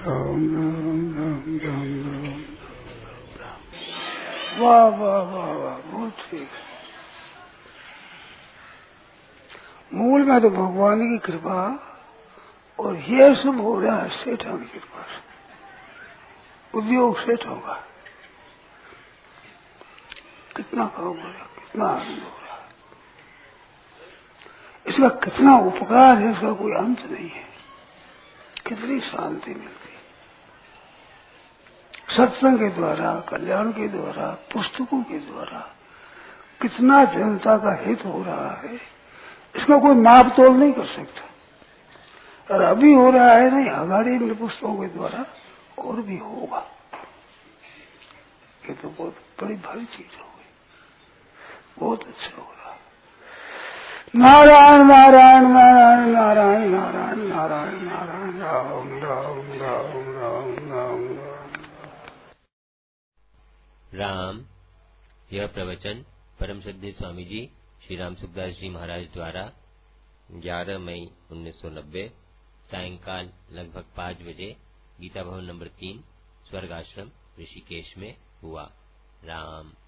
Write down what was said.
राम राम राम राम राम। वाह वाह वाह वाह, बहुत ठीक। मूल में तो भगवान की कृपा, और ये सब हो रहा है सेठों की कृपा से, उद्योग सेठों का। कितना काम हो रहा, कितना आनंद हो रहा, इसका कितना उपकार है, इसका कोई अंत नहीं है। कितनी शांति मिलती है सत्संग के द्वारा, कल्याण के द्वारा, पुस्तकों के द्वारा। कितना जनता का हित हो रहा है, इसका कोई माप तोल नहीं कर सकता। और अभी हो रहा है नहीं, आगाड़ी में पुस्तकों के द्वारा और भी होगा। ये तो बहुत बड़ी भारी चीज हो गई, बहुत अच्छा हो रहा। नारायण नारायण नारायण नारायण नारायण नारायण नारायण, राम राम राम राम राम राम। राम। यह प्रवचन परम श्रद्धेय स्वामी जी श्री राम सुखदास जी महाराज द्वारा 11 मई 1990 सायंकाल लगभग 5 बजे गीता भवन नंबर 3 स्वर्ग आश्रम ऋषिकेश में हुआ। राम।